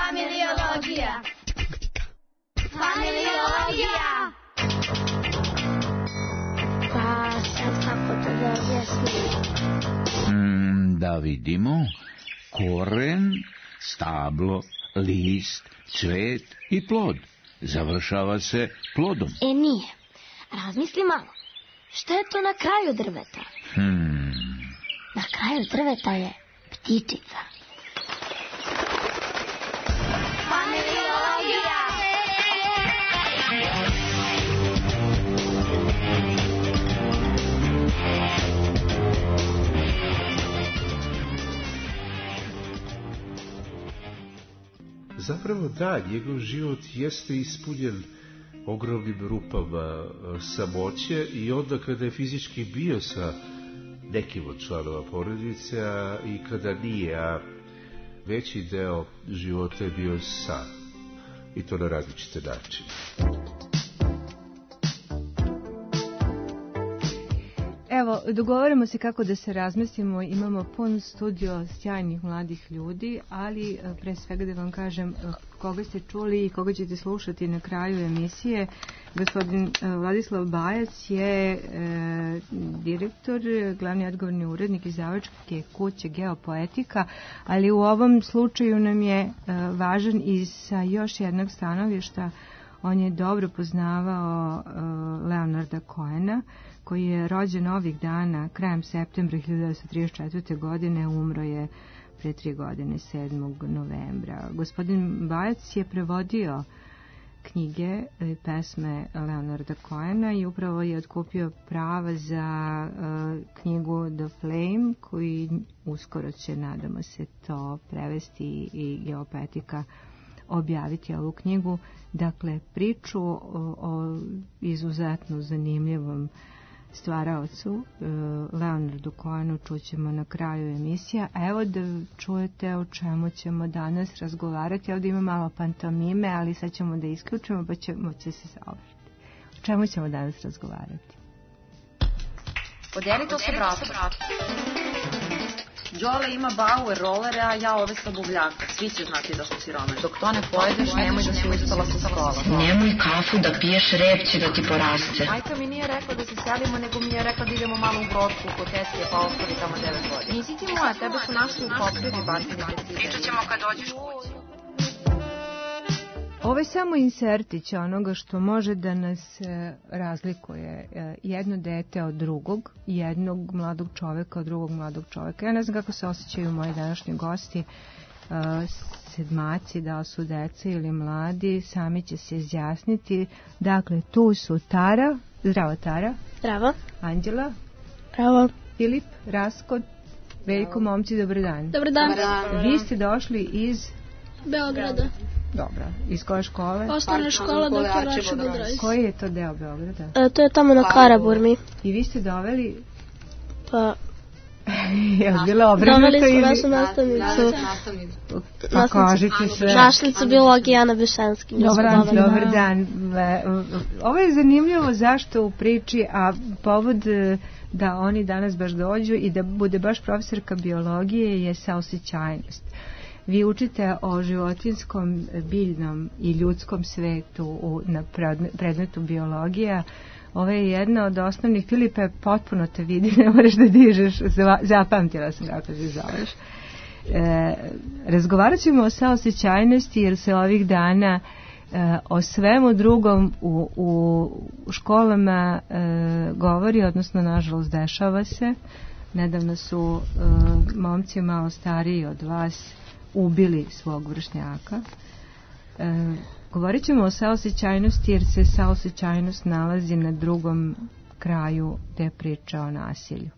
Familiologija. Familiologija. Pa sad kako to da objasnim? Da vidimo. Koren, stablo, list, cvet i plod. Završava se plodom. Nije. Razmisli malo. Šta je to na kraju drveta? Na kraju drveta je ptičica. Familiologija. Zapravo da, njegov život jeste ispunjen ogromnim rupama samoće i onda kada je fizički bio sa nekim od članova porodice, a i kada nije, a veći deo života je bio sam. I to na različite načine. Evo, dogovaramo se kako da se razmestimo, imamo pun studio sjajnih mladih ljudi, ali pre svega da vam kažem koga ste čuli i koga ćete slušati na kraju emisije. Gospodin Vladislav Bajac je direktor, glavni odgovorni urednik izdavačke kuće Geopoetika, ali u ovom slučaju nam je važan i sa još jednog stanovišta. On je dobro poznavao Leonarda Cohena, koji je rođen ovih dana, krajem septembra 1934. godine, umro je pre 3 godine, 7. novembra. Gospodin Bajac je prevodio knjige i pesme Leonarda Cohena i upravo je otkupio prava za knjigu The Flame, koji uskoro će, nadamo se, to prevesti i Geopoetika objaviti ovu knjigu. Dakle, priču o izuzetno zanimljivom stvaraocu Leonardu Cohenu čućemo na kraju emisija. A evo da čujete o čemu ćemo danas razgovarati. Ovdje ima malo pantomime, ali sad ćemo da isključimo pa će se savršiti. O čemu ćemo danas razgovarati? Podijeli to sa bratom. Đole ima Bauer rolere, a ja ove sa buvljaka. Svi će znati da su sirome. Dok to ne pojedeš, nemoj da si ustala sa stola. Nemoj kafu da piješ, rep će da ti poraste. Majka mi nije rekla da se selimo, nego mi je rekla da idemo malo u Brodku kod Tesije, pa ostavi tamo 9 godina. Nisi ti moja, tebe su našli u potredi, bacili te. Pričat ćemo kad dođeš kući. Ovo je samo insertić onoga što može da nas razlikuje jedno dete od drugog, jednog mladog čoveka od drugog mladog čoveka. Ja ne znam kako se osjećaju moji današnji gosti, sedmaci, da li su deca ili mladi, sami će se izjasniti. Dakle, tu su Tara. Zdravo, Tara. Zdravo. Anđela. Zdravo. Filip, Rasko, Veljko, momci, dobar dan. Dobar dan. Vi ste došli iz Beograda. Dobro. Iz koje škole? Osnovna škola Dr. Raša Budrović. Koji je to deo Beograda? To je tamo na Karaburmi. I vi ste doveli... Pa... Je li bilo obrnuto ili... Doveli smo našu nastavnicu. Pa kažite se... Našlicu biologije Ana Bešenski. Dobar dan. Ovo je zanimljivo zašto u priči, a povod da oni danas baš dođu i da bude baš profesorka biologije je saosećajnost. Vi učite o životinskom, biljnom i ljudskom svetu na predmetu biologija. Ovo je jedna od osnovnih. Filipe, potpuno te vidi, ne moraš da dižeš. Zapamtila sam kako se zoveš. Razgovarat ćemo o saosećajnosti jer se ovih dana o svemu drugom u školama govori, odnosno nažalost dešava se. Nedavno su momci malo stariji od vas ubili svog vršnjaka. Govorit ćemo o saosećajnosti jer se saosećajnost nalazi na drugom kraju te priče o nasilju.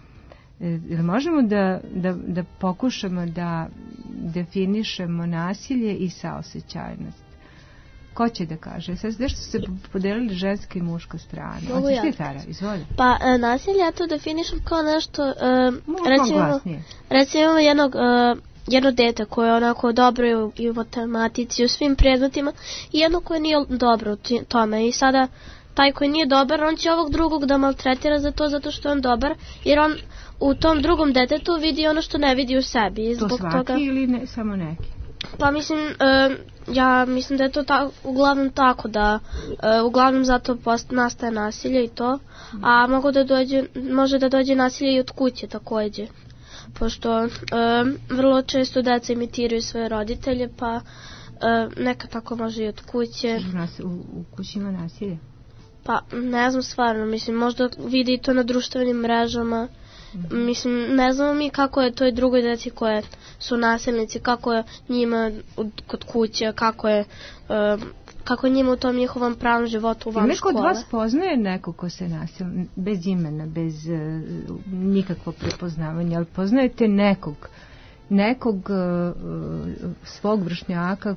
Možemo da pokušamo da definišemo nasilje i saosećajnost? Ko će da kaže? Sad što su se podelili ženska i muška strana. Mogu ja. Izvoli. Pa nasilje ja to definišem kao nešto, recimo jedno dete koje je onako dobro i u matematici, u svim predmetima, i jedno koje nije dobro u tome. I sada taj koji nije dobar, on će ovog drugog da maltretira za to zato što je on dobar, jer on u tom drugom detetu vidi ono što ne vidi u sebi. To svaki toga... ili samo neki? Pa mislim, ja mislim da je to uglavnom tako da uglavnom zato nastaje nasilje i to, a može da dođe nasilje i od kuće takođe, pošto vrlo često deca imitiraju svoje roditelje, pa neka tako može i od kuće. U kući ima nasilje? Pa ne znam stvarno, mislim možda vidi to na društvenim mrežama. Mislim, ne znamo mi kako je toj drugoj deci koje su nasilnici, kako je njima kod kuće, kako je njima u tom njihovom pravom životu van škole. Neko od vas poznaje nekog ko se nasilno, bez imena, bez nikakvo prepoznavanja, ali poznajete nekog svog vršnjaka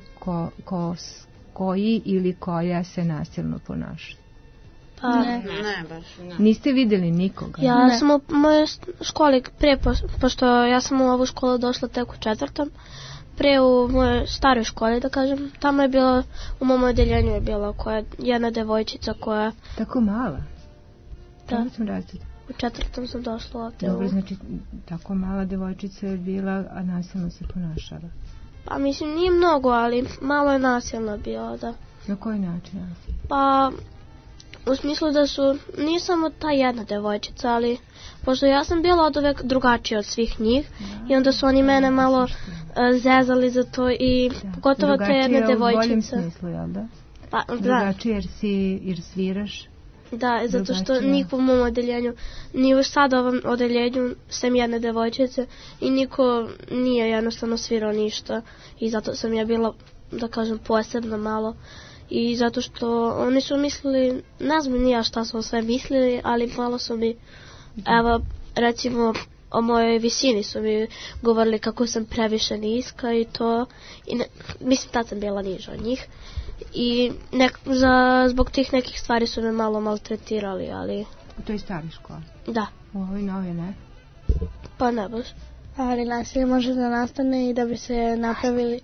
koji ili koja se nasilno ponaša? Pa, ne, baš ne. Niste vidjeli nikoga? Ja sam u mojoj školi pošto ja sam u ovu školu došla tek u 4. Pre u mojoj staroj školi, da kažem, tamo je bilo, u mom odeljenju je bila jedna devojčica koja... Tako mala? Da. U 4. sam došla ovdje. Dobro, znači tako mala devojčica je bila, a nasilno se ponašala? Pa mislim, nije mnogo, ali malo je nasilno bila, da. Na koji način nasilno? Pa... U smislu da nije samo ta jedna devojčica, ali pošto ja sam bila od uvek drugačija od svih njih i onda su oni mene malo zezali za to i pogotovo te jedne devojčice. Drugačije u boljem smislu, jel da? Pa, drugačije jer sviraš? Da, zato što niko u mom odeljenju, ni u sad ovom odeljenju sem jedne devojčice i niko nije jednostavno svirao ništa i zato sam ja bila, da kažem, posebno malo. I zato što oni su mislili, ne znam nija šta su sve mislili, ali malo su mi, evo, recimo o mojoj visini su mi govorili kako sam previše niska i to, mislim tad sam bila niža od njih i zbog tih nekih stvari su me malo maltretirali, ali... U toj stari školi? Da. U ovoj novoj ne? Pa ne baš. Ali nasilje može da nastane i da bi se napravili,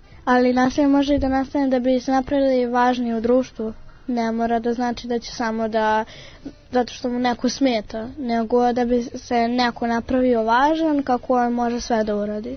da bi se napravili važni u društvu. Ne mora da znači da će samo zato što mu neko smeta, nego da bi se neko napravio važan kako on može sve da uradi.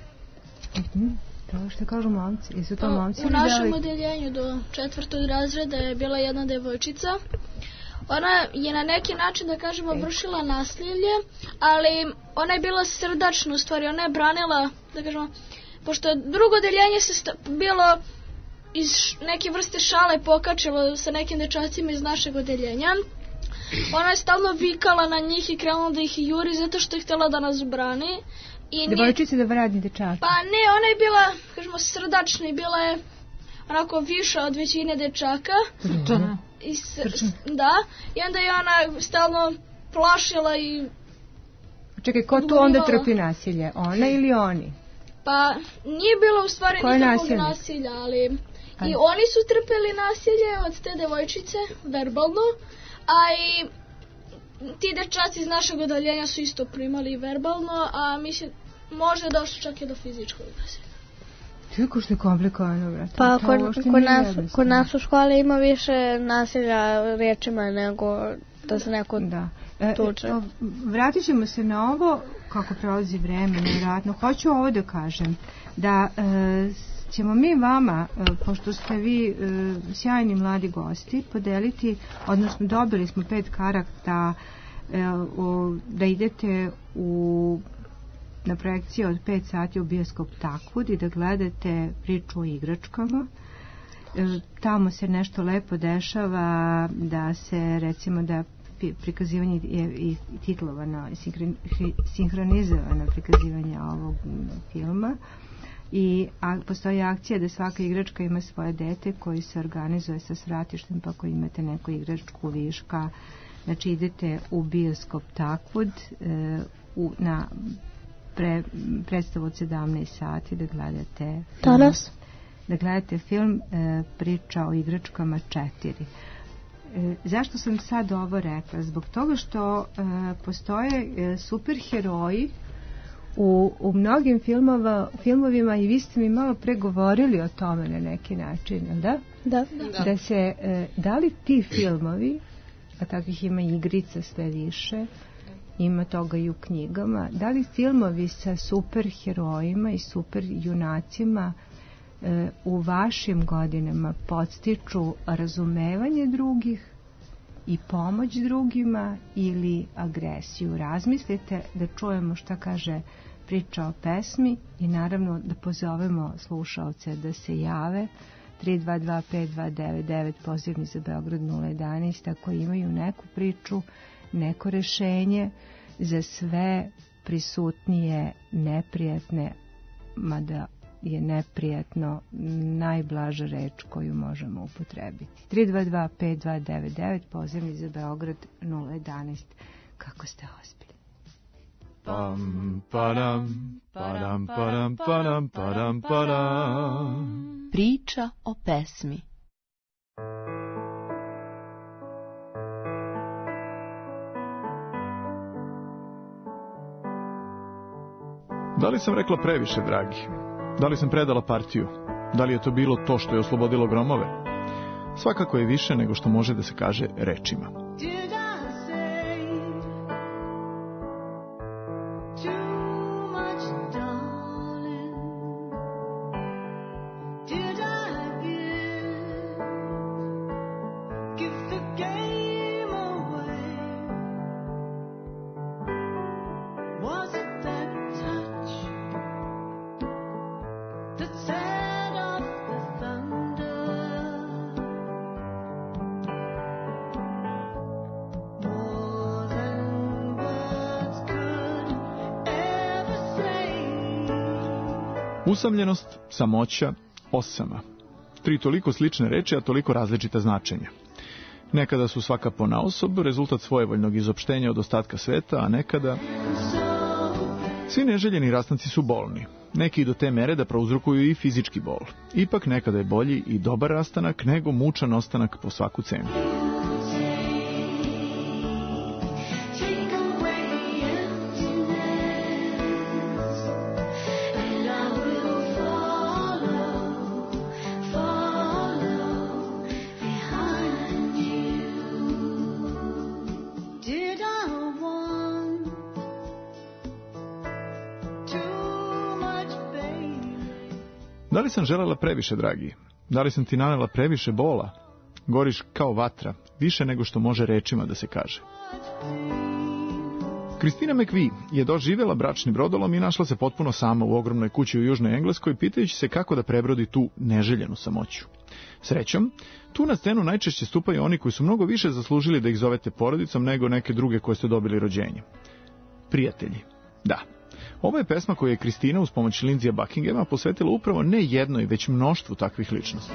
To što kažu momci, jesu to momci? U našem odeljenju do 4. razreda je bila jedna devojčica. Ona je na neki način, da kažemo, vršila nasilje, ali ona je bila srdačna, u stvari, ona je branila, da kažemo, pošto drugo odeljenje se bilo iz neke vrste šale pokačilo sa nekim dečacima iz našeg odeljenja. Ona je stalno vikala na njih i krenula da ih juri zato što je htjela da nas brani. Devojčice da vradi dečaka? Pa ne, ona je bila, kažemo, srdačna i bila je onako viša od većine dečaka. Da, i onda je ona stalno plašila i... Čekaj, ko tu onda trpi nasilje? Ona ili oni? Pa nije bilo u stvari nikakvog nasilja, ali i oni su trpeli nasilje od te devojčice, verbalno, a i ti dečaci iz našeg odeljenja su isto primali verbalno, a mislim, možda je došlo čak i do fizičkog nasilja. Kako što je komplikovano, brate? Pa kod nas u školi ima više nasilja rečima nego da se neko tuče. Vratit ćemo se na ovo kako prolazi vreme, nevjerojatno. Hoću ovo da kažem, da ćemo mi vama, pošto ste vi sjajni mladi gosti, podeliti, odnosno dobili smo 5 karata da idete na projekciju od 5 sati u bioskop Takvud i da gledate priču o igračkama. Tamo se nešto lepo dešava, da se recimo da prikazivanje je i titlovano, sinhronizovano prikazivanje ovog filma i postoji akcija da svaka igračka ima svoje dete koji se organizuje sa svratištem, pa ako imate neku igračku viška, znači idete u bioskop Takvud na predstavu od 17 sati da gledate danas? Da gledate film Priča o igračkama 4. Zašto sam sad ovo rekla? Zbog toga što postoje superheroji u mnogim filmovima i vi ste mi malo pregovorili o tome na neki način, da? Da. Da li ti filmovi, a takvih ima igrica sve više, ima toga i u knjigama, da li filmovi sa super herojima i super junacima u vašim godinama podstiču razumevanje drugih i pomoć drugima ili agresiju? Razmislite, da čujemo šta kaže priča o pesmi i naravno da pozovemo slušaoce da se jave. 322-5299, pozivni za Beograd 011, ako imaju neku priču, neko rešenje za sve prisutnije neprijatne, mada je neprijatno najblaža reč koju možemo upotrebiti. 322-5299, pozivni za Beograd 011. Kako ste ozbiljni? Pam, padam, padam, padam, padam, padam, padam. Priča o pesmi. Da li sam rekla previše, dragi? Da li sam predala partiju? Da li je to bilo to što je oslobodilo gromove? Svakako je više nego što može da se kaže rečima. Usamljenost, samoća, osama. 3 toliko slične reči, a toliko različita značenja. Nekada su svaka ponaosob rezultat svojevoljnog izopštenja od ostatka sveta, a nekada... Svi neželjeni rastanci su bolni. Neki do te mere da prouzrokuju i fizički bol. Ipak nekada je bolji i dobar rastanak nego mučan ostanak po svaku cenu. Da li sam želela previše, dragi? Da li sam ti nanela previše bola? Goriš kao vatra, više nego što može rečima da se kaže. Christina McVie je doživjela bračni brodolom i našla se potpuno sama u ogromnoj kući u Južnoj Engleskoj, pitajući se kako da prebrodi tu neželjenu samoću. Srećom, tu na scenu najčešće stupaju oni koji su mnogo više zaslužili da ih zovete porodicom nego neke druge koje ste dobili rođenjem. Prijatelji. Da. Ovo je pesma koju je Kristina uz pomoć Lindsaya Buckinghama posvetila upravo ne jednoj, već mnoštvu takvih ličnosti.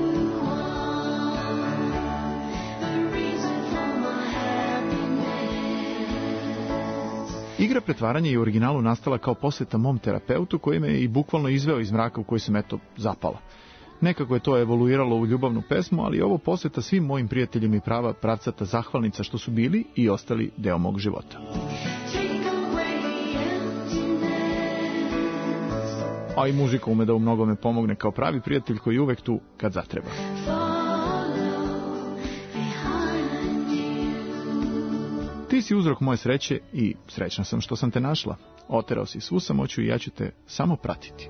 Igra pretvaranja je u originalu nastala kao posveta mom terapeutu koji me je i bukvalno izveo iz mraka u koji sam zapala. Nekako je to evoluiralo u ljubavnu pesmu, ali ovo posveta svim mojim prijateljima i prava pravcata zahvalnica što su bili i ostali deo mog života. A i muzika ume da u mnogome pomogne kao pravi prijatelj koji je uvek tu kad zatreba. Ti si uzrok moje sreće i srećna sam što sam te našla. Oterao si svu samoću i ja ću te samo pratiti.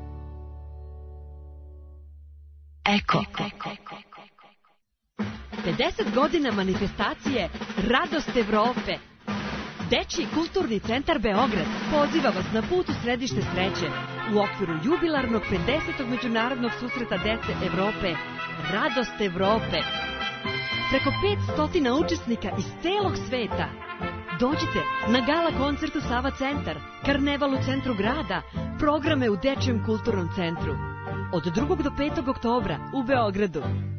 Eko. 50 godina manifestacije Radost Evrope. Dečiji kulturni centar Beograd poziva vas na put u središte sreće u okviru jubilarnog 50. međunarodnog susreta dece Evrope Radost Evrope. Preko 500 učesnika iz celog sveta. Dođite na gala koncertu Sava centar, karneval u centru grada, programe u Dečijem kulturnom centru. Od 2. do 5. oktobra u Beogradu.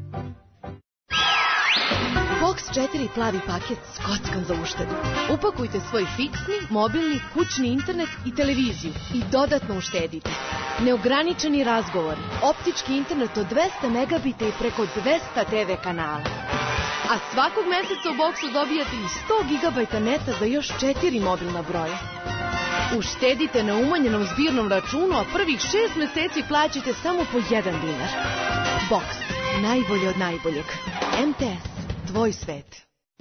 Box 4 plavi paket s kockom za uštedu. Upakujte svoj fiksni, mobilni, kućni internet i televiziju i dodatno uštedite. Neograničeni razgovor, optički internet od 200 megabita i preko 200 TV kanala. A svakog meseca u Boxu dobijate i 100 gigabajta neta za još 4 mobilna broja. Uštedite na umanjenom zbirnom računu, a prvih 6 meseci plaćate samo po 1 dinar. Box, najbolje od najboljeg. MTS, tvoj svet.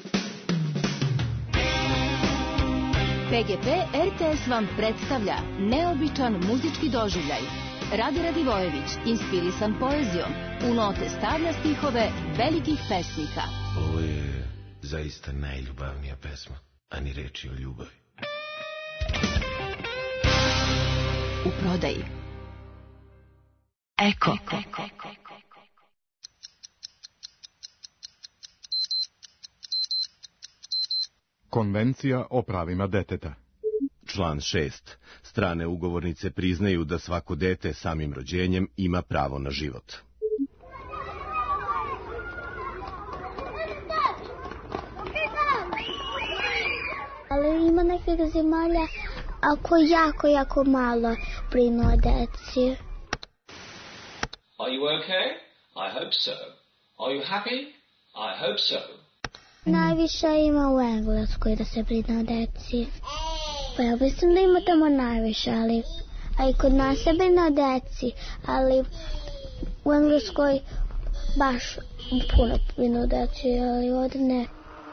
PGP RTS vam predstavlja neobičan muzički doživljaj. Rade Radivojević, inspirisan poezijom, u note stavlja stihove velikih pesnika. Ovo je zaista najljubavnija pesma, a ni reči o ljubavi. U prodaji Eko. Konvencija o pravima deteta. Član 6. Strane ugovornice priznaju da svako dete samim rođenjem ima pravo na život. Ali ima nekih zemalja ako jako malo brinu o deci. Are you okay? I hope so. Are you happy? I hope so. Najviše ima u Engleskoj da se brine o deci. Pa ja mislim da ima tamo najviše, ali a i kod nas se brine o deci, ali u Engleskoj baš puno brine o deci, ali ovdje ne.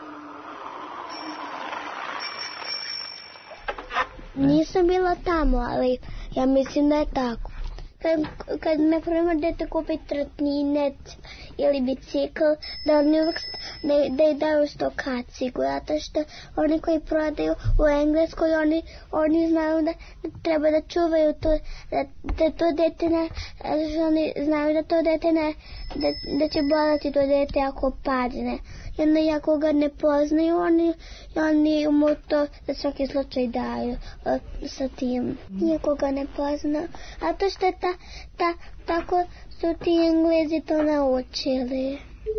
Nisam bila tamo, ali ja mislim da je tako. Kad na primjer dete kupi trotinet ili bicikl, da oni uvijek da daju 100 kacigu, zato što oni koji prodaju u Engleskoj, oni znaju da treba da čuvaju to, da to dete ne, oni znaju da to dete ne, da će boleti to dete ako padne. I onda ako ga ne poznaju, oni mu to za svaki slučaj daju sa tim. Niko ga ne pozna. A to što tako su ti Englezi to naučili.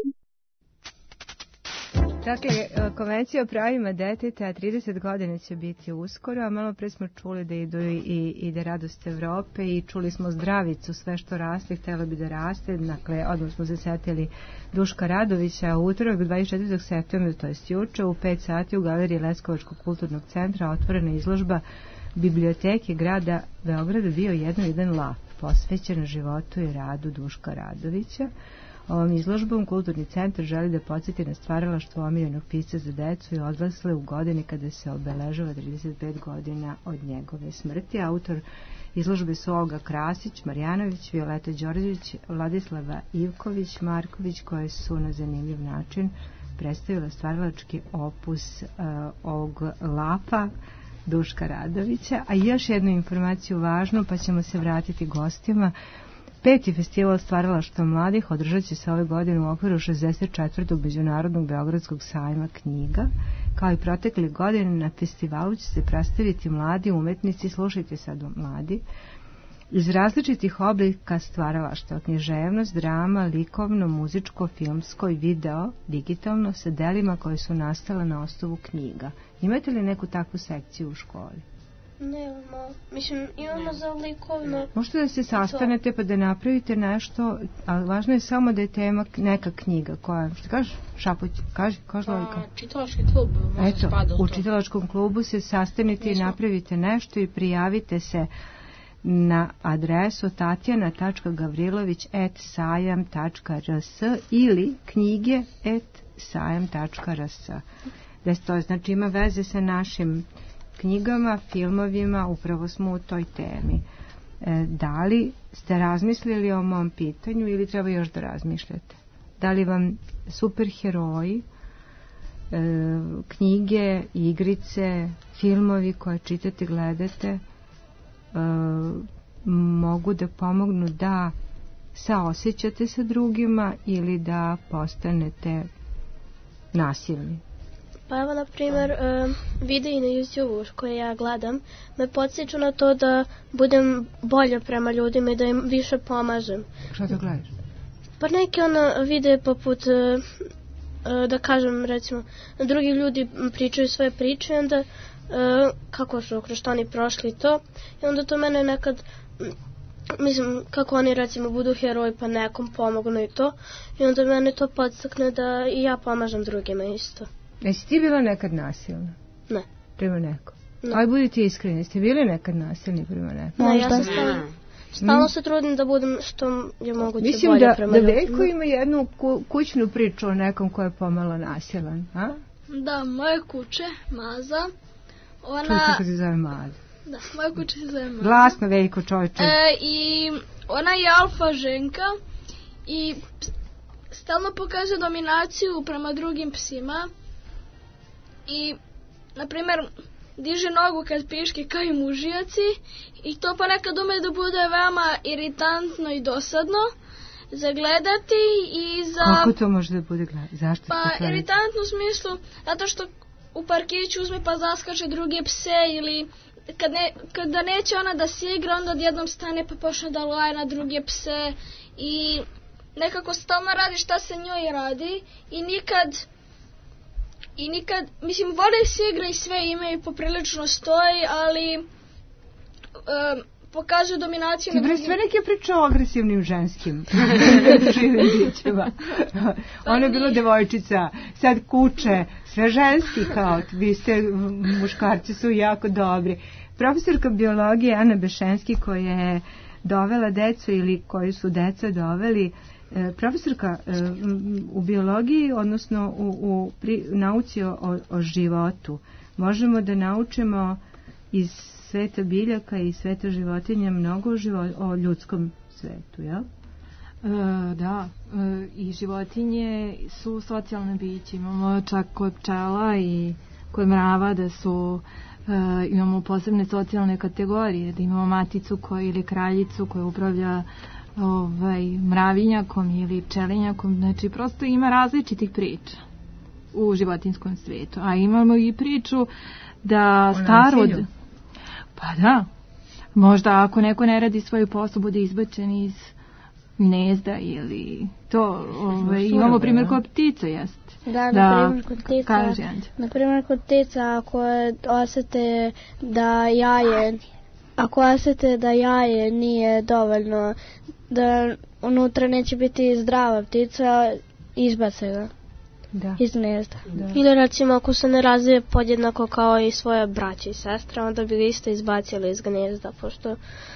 Dakle, konvencija o pravima deteta 30 godina će biti uskoro, a malo pre smo čuli da idu i da Radost Evrope i čuli smo Zdravicu, sve što raste, htjelo bi da raste. Dakle, odmah smo se setili Duška Radovića, u utorak 24. septembra, to je juče, u 5 sati u galeriji Leskovačkog kulturnog centra otvorena izložba Biblioteke grada Beograda bio jedan lap, posvećen životu i radu Duška Radovića. Ovom izložbom Kulturni centar želi da podsjeti na stvaralaštvo omiljenog pisca za decu i odrasle u godini kada se obeležava 35 godina od njegove smrti. Autor izložbe su Olga Krasić, Marjanović, Violeta Đorđević, Vladislava Ivković, Marković, koje su na zanimljiv način predstavila stvaralački opus ovog lapa Duška Radovića. A još jednu informaciju važnu, pa ćemo se vratiti gostima. 5. festival stvaralaštva mladih održat će se ove godine u okviru 64. Međunarodnog Beogradskog sajma knjiga. Kao i protekle godine na festivalu će se predstaviti mladi umetnici, slušajte sad mladi, iz različitih oblika stvaralaštva, književnost, drama, likovno, muzičko, filmsko i video, digitalno, sa delima koje su nastale na osnovu knjiga. Imate li neku takvu sekciju u školi? Nemamo. Mislim, imamo za likovno. Možete da se sastanete pa da napravite nešto, ali važno je samo da je tema neka knjiga. Koja, što kažeš, Šapuć? Kaži Lojka. Čitalački klub. Eto, u čitalačkom klubu se sastanite i napravite nešto i prijavite se na adresu tatjana.gavrilović@sajam.rs ili knjige@sajam.rs. Znači ima veze sa našim knjigama, filmovima, upravo smo u toj temi. Da li ste razmislili o mom pitanju ili treba još da razmišljate? Da li vam superheroji, knjige, igrice, filmovi koje čitate, gledate, mogu da pomognu da saosećate sa drugima ili da postanete nasilni? Pa evo, na primjer, videi na YouTube koje ja gledam me podsjeću na to da budem bolja prema ljudima i da im više pomažem. Šta to gledaš? Pa neke videe poput, da kažem, recimo, drugi ljudi pričaju svoje priče i onda kako su kroz što oni prošli to i onda to mene nekad, mislim, kako oni recimo budu heroji pa nekom pomognu i to i onda mene to podstakne da i ja pomažem drugima isto. Jesi ti bila nekad nasilna? Ne. Prema nekom? Aj, budite iskreni, jeste bili nekad nasilni prema nekom? Ne, ja sam stalno se trudim da budem što je moguće bolje prema ljudima. Mislim da Veljko ima jednu kućnu priču o nekom ko je pomalo nasilan, a? Da, moje kuće, Maza, ona... Čuj, kako se zove Maza? Da, moja kuća se zove Maza. Glasno, Veljko, čovječe. I ona je alfa ženka i stalno pokazuje dominaciju prema drugim psima i, na primjer, diže nogu kad piške kao i mužijaci i to pa nekad ume da bude veoma iritantno i dosadno za gledati i za... Kako to može da bude gledati? Zašto? Pa iritantno u smislu zato što u parkiću uzme pa zaskače druge pse ili kada neće ona da se igra onda odjednom stane pa počne da laje na druge pse i nekako stalno radi šta se njoj radi i nikad, mislim, vole se igra i sve ime i poprilično stoji, ali pokazuju dominaciju... Ti bre sve neke priče o agresivnim ženskim živim bićima. Ona je bila devojčica, sad kuće, sve ženski kao, vi ste, muškarci su jako dobri. Profesorka biologije Ana Bešenski koja je dovela decu ili koju su deca doveli, profesorka u biologiji, odnosno u nauci o životu, možemo da naučimo iz sveta biljaka i sveta životinja mnogo o ljudskom svetu, jel? Da, i životinje su socijalne biće. Imamo čak kod pčela i kod mrava da su imamo posebne socijalne kategorije, da imamo maticu ili kraljicu koja upravlja mravinjakom ili pčelinjakom, znači prosto ima različitih priča u životinskom svijetu, a imamo i priču da starod, pa da, možda ako neko ne radi svoj posao bude izbačen iz gnezda ili to, imamo primjer kod ptica, jeste. Da, na primjer kod ptica ako osete da jaje nije dovoljno, da unutra neće biti zdrava ptica, izbace ga iz gnezda. Ili recimo ako se ne razvije podjednako kao i svoja braća i sestra, onda bi ga isto izbacili iz gnezda, pošto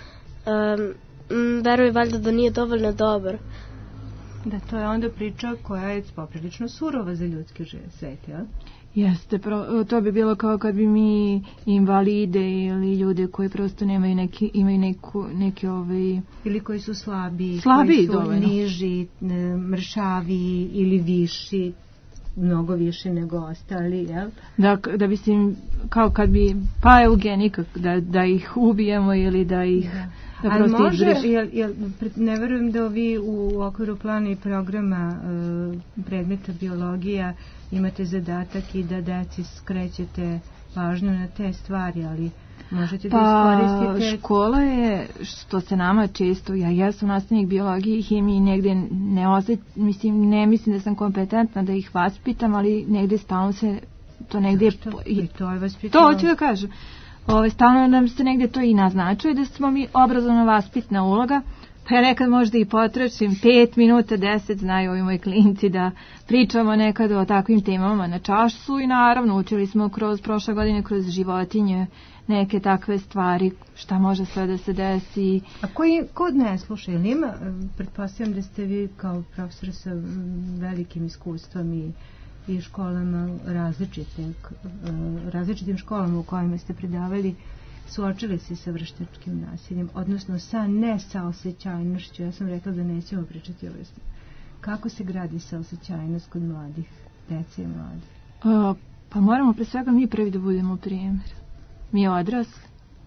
veruju valjda da nije dovoljno dobar. Da, to je onda priča koja je poprilično surova za ljudski svet, jel? Jeste, to bi bilo kao kad bi mi invalide ili ljude koji prosto nemaju neki ili koji su slabiji, koji su dovoljno niži, mršavi ili viši, mnogo više nego ostali, jel? Da bi se kao kad bi, pa eugenika, da ih ubijemo ili da ih... Ali može, ne verujem da vi u okviru plana i programa predmeta biologija imate zadatak i da deci skrećete pažnju na te stvari, ali možete da iskoristite... Pa škola je, što se nama često, ja sam nastavnik biologije i hemije, negde ne mislim da sam kompetentna da ih vaspitam, ali negde stalno se to negde... To je vaspitano. To hoću da kažem. Stalno nam se negdje to i naznačuje da smo mi obrazovno vaspitna uloga, pa ja nekad možda i potrošim 5 minuta, 10, znaju ovi moji klinci da pričamo nekad o takvim temama na času i naravno učili smo prošle godine kroz životinje neke takve stvari, šta može sve da se desi. A ko ne sluša, ili ima, pretpostavljam da ste vi kao profesor sa velikim iskustvom i školama različitim školama u kojima ste predavali, suočili se sa vršnjačkim nasiljem, odnosno sa nesaosećajnošću. Ja sam rekla da nećemo pričati o kako se gradi saosećajnost kod mladih, dece i mladih? Pa moramo pre svega mi prvi da budemo primjer. Mi odrasli.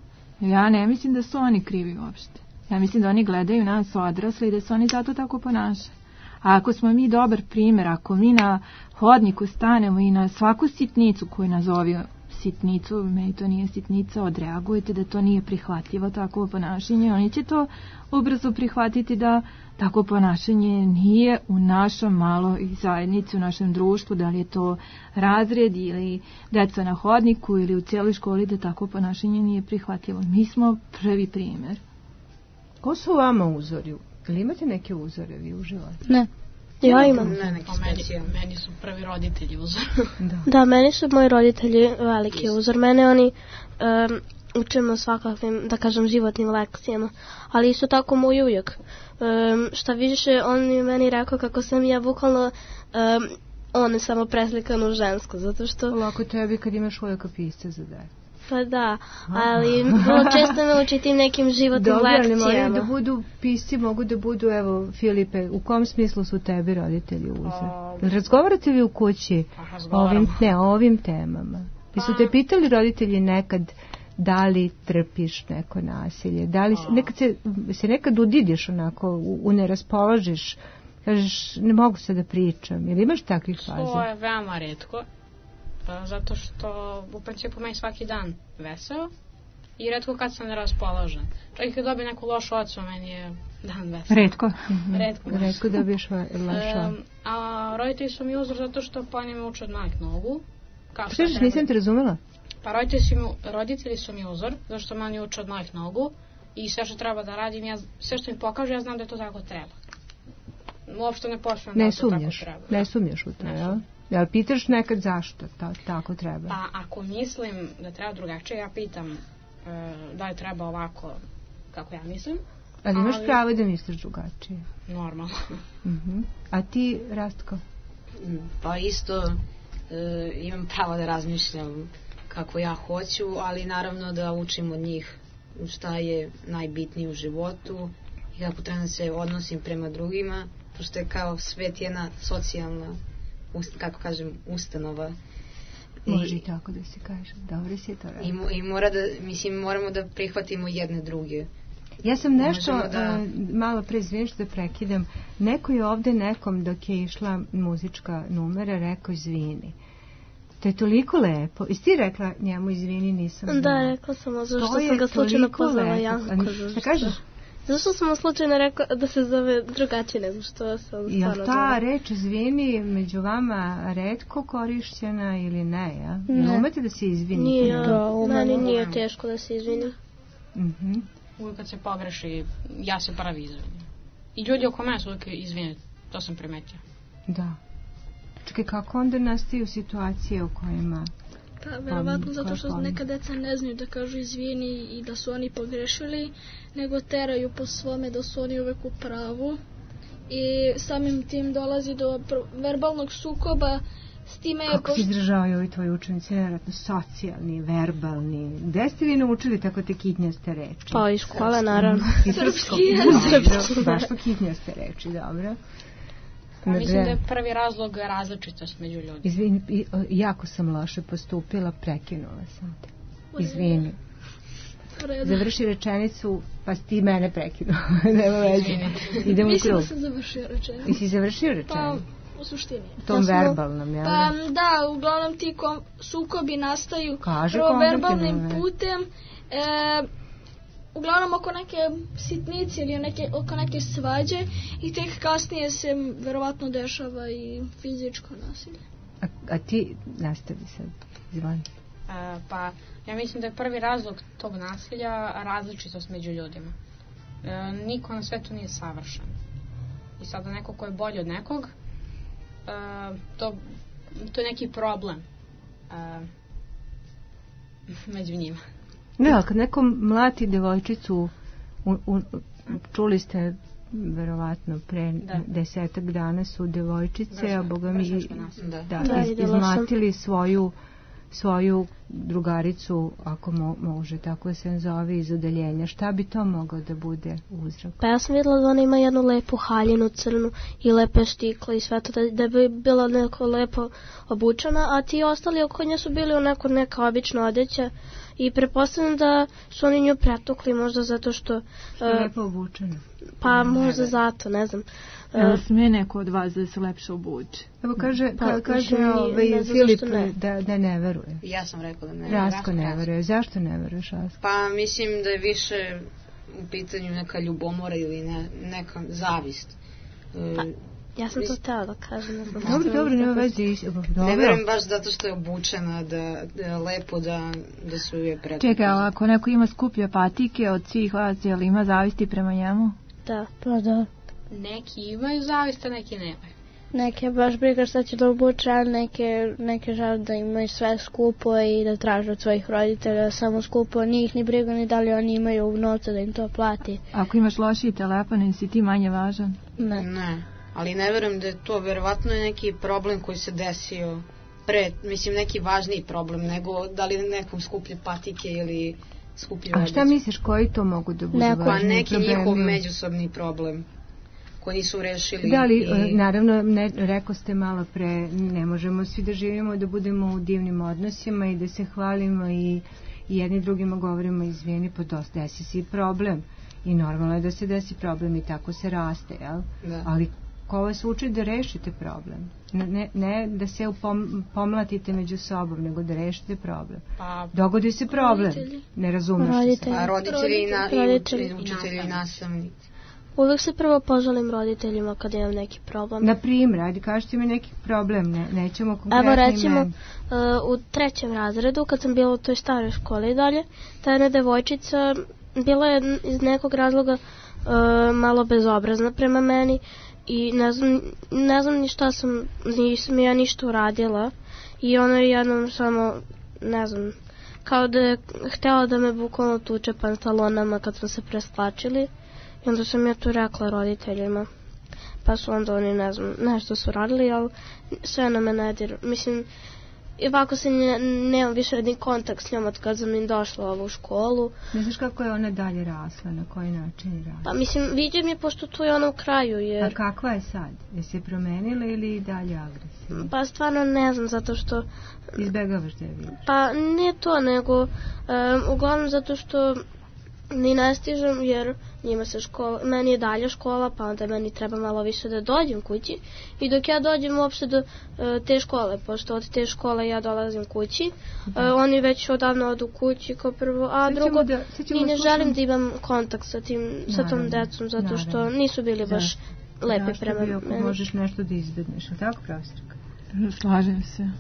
Ja ne mislim da su oni krivi uopšte. Ja mislim da oni gledaju nas odrasli i da se oni zato tako ponašaju. A ako smo mi dobar primjer, ako mi na hodniku stanemo i na svaku sitnicu koju nazovio sitnicu, meni to nije sitnica, odreagujete da to nije prihvatljivo takvo ponašanje, oni će to ubrzo prihvatiti da takvo ponašanje nije u našom maloj zajednici, u našem društvu, da li je to razred ili deca na hodniku ili u cijeloj školi, da takvo ponašanje nije prihvatljivo. Mi smo prvi primjer. Ko su vama uzori? Ili imate neke uzore vi u životu? Ne. Ja imam. Meni su prvi roditelji uzor. Da, meni su moji roditelji veliki uzor. Mene oni učimo svakakvim, da kažem, životnim lekcijama. Ali isto tako moj ujak. Šta više, on mi meni rekao kako sam ja bukvalno on je samo preslikano žensko, zato što... Lako tebi kad imaš ujaka pisca za daj. Pa da, ali vrlo često me uči tim nekim životnim lekcijama. Dobro, ali moraju da budu pisci, mogu da budu, evo, Filipe, u kom smislu su tebi roditelji uzor? Razgovarate vi u kući o ovim temama? I su te pitali roditelji nekad da li trpiš neko nasilje? Da li se nekad udidiš onako, uneraspoložiš, kažeš ne mogu se da pričam, ili imaš takvih faza? To je veoma retko. Zato što u principu meni svaki dan veseo i retko kad sam neraspoložen. Čak i kad dobijem neku lošu ocenu, meni je dan veseo. Retko? Retko dobiješ lošu. A roditelji su mi uzor zato što pa oni me uče od malih nogu. Što nisam te razumela? Pa roditelji su mi uzor zato što me oni uče od malih nogu i sve što treba da radim, sve što mi pokažu, ja znam da je to tako treba. Uopšte ne poštujem da to tako treba. Ne sumnjaš u to, jel? Jel pitaš nekad zašto tako treba? Pa ako mislim da treba drugačije, ja pitam da je treba ovako kako ja mislim. Ali imaš pravo da misliš drugačije? Normalno. A ti, Rastko? Pa isto imam pravo da razmišljam kako ja hoću, ali naravno da učim od njih šta je najbitnije u životu i kako treba da se odnosim prema drugima, pošto je kao svet jedna socijalna, kako kažem, ustanova. Može i tako da se kaže. Dobro si to radi. I moramo da prihvatimo jedne druge. Ja sam nešto, malo pre izvinim što da prekidam, neko je ovde nekom dok je išla muzička numera rekao izvini. To je toliko lepo. I ti rekla njemu izvini, nisam znala. Da, rekla sam, zašto sam ga slučajno pozvala Janko. Šta kažeš? Zašto sam slučajno rekla da se zove drugačije nego što sam stvarno zove? Je ta reč izvini među vama retko korišćena ili ne, ja? Ne. Umete da se izvinite? Nije, meni nije teško da se izvini. Uvijek kad se pogreši, ja se prvi izvinim. I ljudi oko mene su uvijek izvine, to sam primetio. Da. Čekaj, kako onda nastaju situacije u kojima... Pa, verovatno zato što neka deca ne znaju da kažu izvini i da su oni pogrešili, nego teraju po svome da su oni uvek u pravu. I samim tim dolazi do verbalnog sukoba. S time kako se izražavaju ovi tvoji učenici, nevjerojatno socijalni, verbalni. Gde ste vi naučili tako te kitnjaste reči? Pa iz škole, naravno. I srpsko. Baš to kitnjaste reči, dobro. Mislim da je prvi razlog različitost među ljudima. Izvini, jako sam loše postupila, prekinula sam te. Izvini. Završi rečenicu, pa si ti mene prekinula. Nema veze. Idemo u krug. Mislim da sam završio rečenicu. I si završio rečenicu? Pa, u suštini. Tom verbalnom, jel? Pa da, uglavnom ti sukobi nastaju prvo verbalnim putem, uglavnom oko neke sitnice ili oko neke svađe i tek kasnije se verovatno dešava i fizičko nasilje. A ti nastavi sad, Zvani. Pa ja mislim da je prvi razlog tog nasilja različitost među ljudima. Niko na svetu nije savršen. I sada neko ko je bolji od nekog, to je neki problem među njima. Ne, kad neko mlati devojčicu, čuli ste verovatno pre 10 dana su devojčice, a boga mi izmlatili svoju svoju drugaricu, ako može tako se nazove, iz odeljenja. Šta bi to moglo da bude uzrok? Pa ja sam vidjela da ona ima jednu lepu haljinu crnu i lepe štikle i sve to, da bi bila neko lepo obučena, a ti ostali oko nje su bili onako neka obična odeća i pretpostavljam da su oni nju pretukli možda zato što... lepo obučena. Pa možda zato, ne znam. Evo sme neko od vas da se lepše obuče. Evo kaže Filip da ne veruje. Ja sam rekao da ne veruje. Rasko ne veruje. Zašto ne veruješ, Rasko? Pa mislim da je više u pitanju neka ljubomora ili neka zavist. Pa, ja sam to htjela da kažem. Dobro, nema veze. Ne verujem baš zato što je obučena, da je lepo, da su je pretukli. Čekaj, ako neko ima skuplje patike od svih vas, je li ima zavisti prema njemu? Da. Pa da. Neki imaju zavist, a neki nemaju. Neke baš briga šta će da obuče, a neke žele da imaju sve skupo i da traže od svojih roditelja samo skupo. Njih ni briga ni da li oni imaju novca da im to plati. Ako imaš lošiji telefon, si ti manje važan? Ne, ali ne verujem da je to, verovatno je neki problem koji se desio mislim neki važniji problem nego da li nekom skuplje patike ili skuplje odeće. A šta misliš, koji to mogu da budu važniji problemi? Neki njihov međusobni problem koji nisu rešili. Da li, naravno, rekao ste malo pre, ne možemo svi da živimo, da budemo u divnim odnosima i da se hvalimo i jedni drugima govorimo izvini, pa desi si problem. I normalno je da se desi problem i tako se raste, jel? Da. Ali ko vas uči da rešite problem? Ne da se pomlatite među sobom, nego da rešite problem. Dogodi se problem. Ne razumeš se. Pa roditelji i učitelji i nastavnici. Uvijek se prvo požalim roditeljima kada imam neki problem. Na primjer, ajde kažete mi neki problem, nećemo konkretno. Evo recimo, u 3. razredu, kad sam bila u toj staroj školi dalje, ta jedna devojčica bila je iz nekog razloga malo bezobrazna prema meni i ne znam ni šta nisam ja ništa uradila i ona je jednom samo, ne znam, kao da je htjela da me bukvalno tuče pantalonama kad smo se preslačili. I onda sam ja to rekla roditeljima. Pa su onda oni, ne znam, nešto su radili, ali sve na me ne diru. Mislim, i ovako se nemam više ni kontakt s njom od kad sam im došla u ovu školu. Ne znaš kako je ona dalje rasla, na koji način je rasla? Pa mislim, vidim je pošto tu je ona u kraju. Jer... A kakva je sad? Je se promenila ili i dalje agresivna? Pa stvarno ne znam, zato što... Izbegavaš da je vidiš? Pa ne to, nego uglavnom zato što ni ne stižem jer meni je dalje škola, pa onda meni treba malo više da dođem kući i dok ja dođem uopšte do te škole, pošto od te škole ja dolazim kući, oni već odavno odu kući kao prvo, a drugo ni ne želim da imam kontakt sa tom decom, zato što nisu bili baš lepi prema meni. Ako možeš nešto da izbegneš, tako profesorka? Slažem se.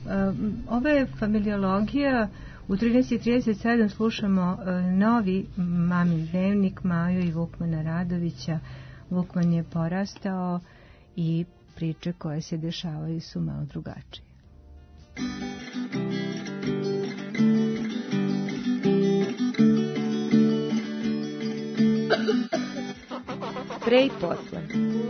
Ovo je familiologija. U 13:37 slušamo novi Mamin dnevnik Maju i Vukmana Radovića. Vukman je porastao i priče koje se dešavaju su malo drugačije. Pre i posle.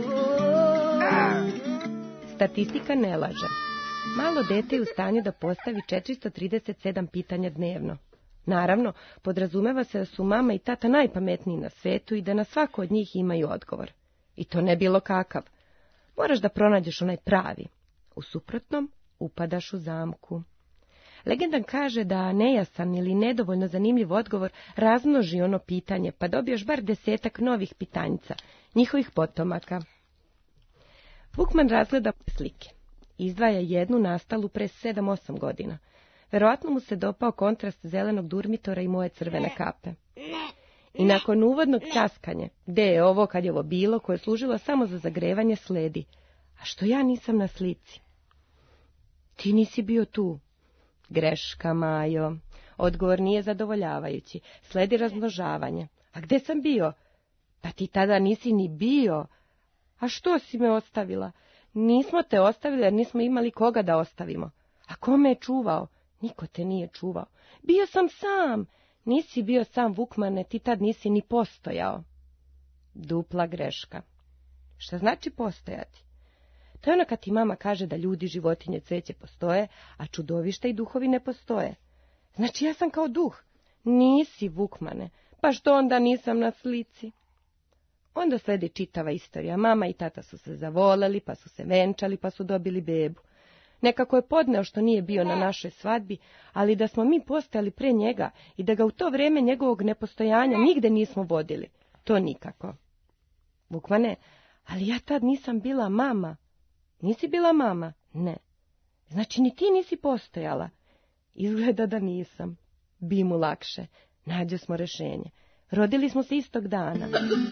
Statistika ne laže. Malo dete je u stanju da postavi 437 pitanja dnevno. Naravno, podrazumeva se da su mama i tata najpametniji na svetu i da na svako od njih imaju odgovor. I to ne bilo kakav. Moraš da pronađeš onaj pravi. U suprotnom, upadaš u zamku. Legenda kaže da nejasan ili nedovoljno zanimljiv odgovor razmnoži ono pitanje, pa dobiješ bar 10 novih pitanjica, njihovih potomaka. Vukman razgleda slike. Izdvaja jednu nastalu pre 7-8 godina. Verovatno mu se dopao kontrast zelenog durmitora i moje crvene kape. I nakon uvodnog ćaskanja, gde je ovo kad je ovo bilo, koje je služilo samo za zagrevanje, sledi. A što ja nisam na slici? Ti nisi bio tu. Greška, Majo. Odgovor nije zadovoljavajući. Sledi razmnožavanje. A gde sam bio? Pa ti tada nisi ni bio. A što si me ostavila? Nismo te ostavili jer nismo imali koga da ostavimo. A ko me je čuvao? Niko te nije čuvao. Bio sam sam. Nisi bio sam, Vukmane, ti tad nisi ni postojao. Dupla greška. Šta znači postojati? To je ono kad ti mama kaže da ljudi, životinje, cveće postoje, a čudovišta i duhovi ne postoje. Znači ja sam kao duh. Nisi, Vukmane, pa što onda nisam na slici? Onda sledi čitava istorija. Mama i tata su se zavoleli, pa su se venčali, pa su dobili bebu. Nekako je podneo što nije bio na našoj svadbi, ali da smo mi postojali pre njega i da ga u to vreme njegovog nepostojanja nigde nismo vodili. To nikako. Vukmane, ali ja tad nisam bila mama. Nisi bila mama? Ne. Znači ni ti nisi postojala. Izgleda da nisam. Bi mu lakše. Nađo smo rešenje. Rodili smo se istog dana.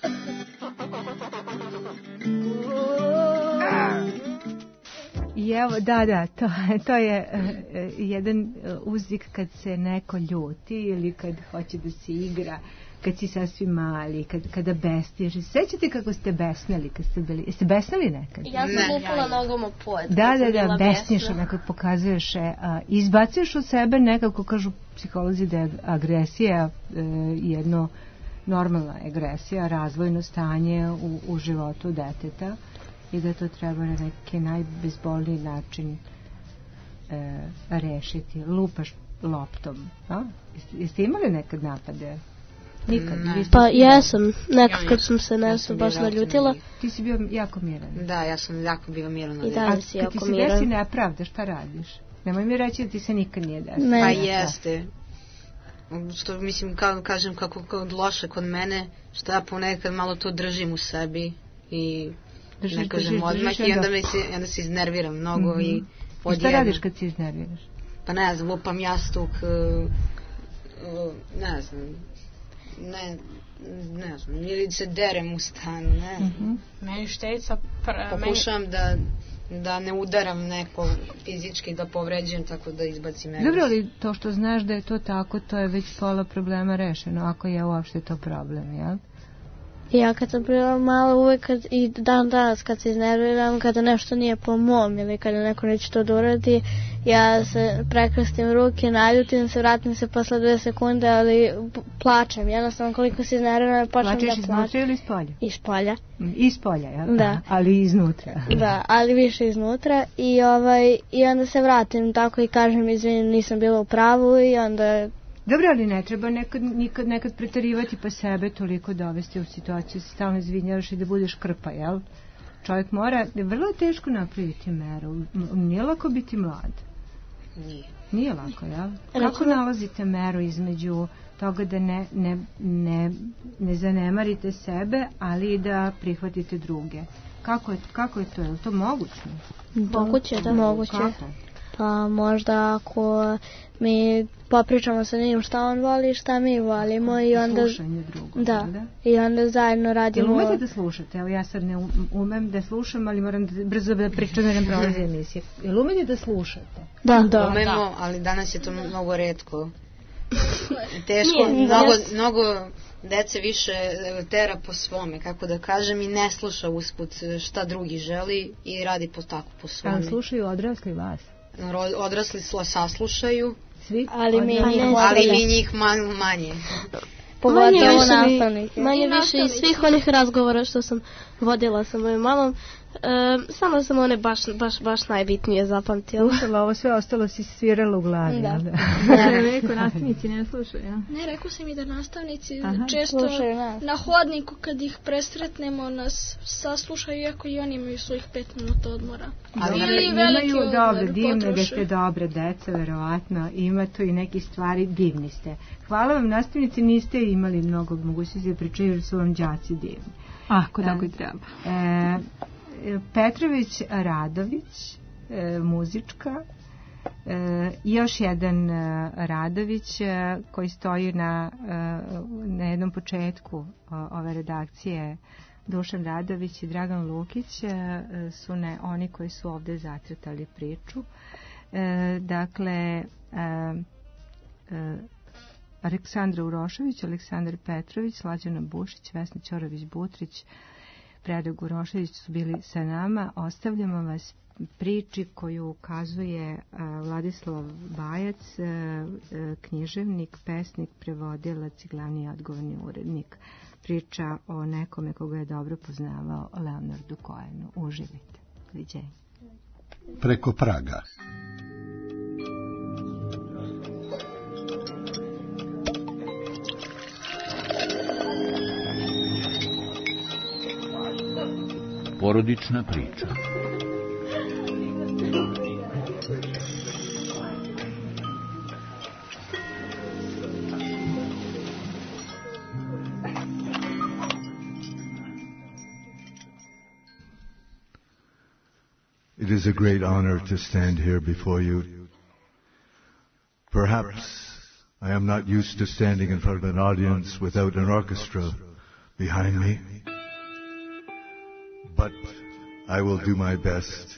I evo, da, to je jedan uzvik kad se neko ljuti ili kad hoće da se igra, kad si sasvim mali, kada besneš. Sećate kako ste besneli kad ste bili? Jeste besneli nekad? Ja sam lupala nogom o pod. Da, besniš, onako pokazuješ, izbacuješ od sebe nekako, kažu psiholozi da je agresija jedno normalna agresija, razvojno stanje u životu deteta i da to treba na neki najbezbolniji način rešiti. Lupaš loptom. Jeste imali nekad napade? Nikad? Pa jesam, nekad kad sam se nešto baš naljutila. Ti si bio jako miran. Da, ja sam jako bila mirana. I dalje si jako miran. A kad ti se desi nepravda, šta radiš? Nemoj mi reći da ti se nikad nije desilo. Pa jeste. Što mislim, kažem kako loše kod mene, što ja ponekad malo to držim u sebi i ne kažem odmah i onda se iznerviram mnogo i odjedno. Šta radiš kad se iznerviraš? Pa ne znam, lupam jastuk, ne znam, ne znam, ili se derem u stanu, ne znam. Meni šteca... Pokušavam da ne udaram neko fizički, da povređujem, tako da izbacim ego. Dobro, ali to što znaš da je to tako, to je već pola problema rešeno, ako je uopšte to problem, jel? Ja kad sam bila mala uvek i dan danas kad se iznerviram, kada nešto nije po mom ili kada neko neće to da uradi, ja se prekrastim ruke, naljutim se, vratim se posle 2 sekunde, ali plačem. Jednostavno koliko se iznerviram, počnem da plačem. Plačeš iznutra ili iz polja? Iz polja. Iz polja, jel? Da. Ali iznutra. Da, ali više iznutra i onda se vratim tako i kažem izvini, nisam bila u pravu i onda... Dobro, ali ne treba nekad preterivati pa sebe toliko dovesti u situaciju, se stalno izvinjavaš i da budeš krpa, jel? Čovjek mora, vrlo je teško napraviti meru, nije lako biti mlad. Nije lako, jel? Kako nalazite meru između toga da ne zanemarite sebe, ali i da prihvatite druge? Kako je to? Je li to moguće? Moguće, da. Moguće. Kako? Pa možda ako mi popričamo sa njim šta on voli, šta mi volimo i onda... Slušanje drugog. Da, i onda zajedno radimo... Jel umete da slušate? Evo ja sad ne umem da slušam, ali moram brzo da pričam jer ne prolazi emisije. Jel umete da slušate? Da. Umemo, ali danas je to mnogo retko. Teško, mnogo dece više tera po svome, kako da kažem, i ne sluša usput šta drugi želi i radi po svome. Ali slušaju odrasli vas? Odrasli saslušaju, svi? Ali mi njih manje. Manje više iz svih onih razgovora što sam vodila sa mojom mamom, samo sam one baš najbitnije zapamtila. Ovo sve ostalo si svirala u glavi. Da. Rekao, nastavnici ne slušaju. Ja? Ne, rekao sam i da nastavnici često na hodniku kad ih presretnemo nas saslušaju, iako i oni imaju svojih 5 minuta odmora. Ali imaju dobro, divno da ste dobre deca, verovatno. Ima tu i neki stvari, divni ste. Hvala vam, nastavnici, niste imali mnogo mogućnosti da pričaju jer su vam đaci divni. Ako tako i treba. Petrović Radović, muzička, još jedan Radović koji stoji na jednom početku ove redakcije. Dušan Radović i Dragan Lukić su oni koji su ovde zacrtali priču. Dakle, Aleksandra Urošević, Aleksandar Petrović, Slađana Bušić, Vesna Ćorović-Butrić, Predrag Urošević su bili sa nama. Ostavljamo vas priči koju ukazuje Vladislav Bajac, književnik, pesnik, prevodilac i glavni odgovorni urednik. Priča o nekome koga je dobro poznavao, Leonardu Cohenu. Uživajte. Doviđenja. Preko praga. Porodična priča. It is a great honor to stand here before you. Perhaps I am not used to standing in front of an audience without an orchestra behind me, but I will do my best.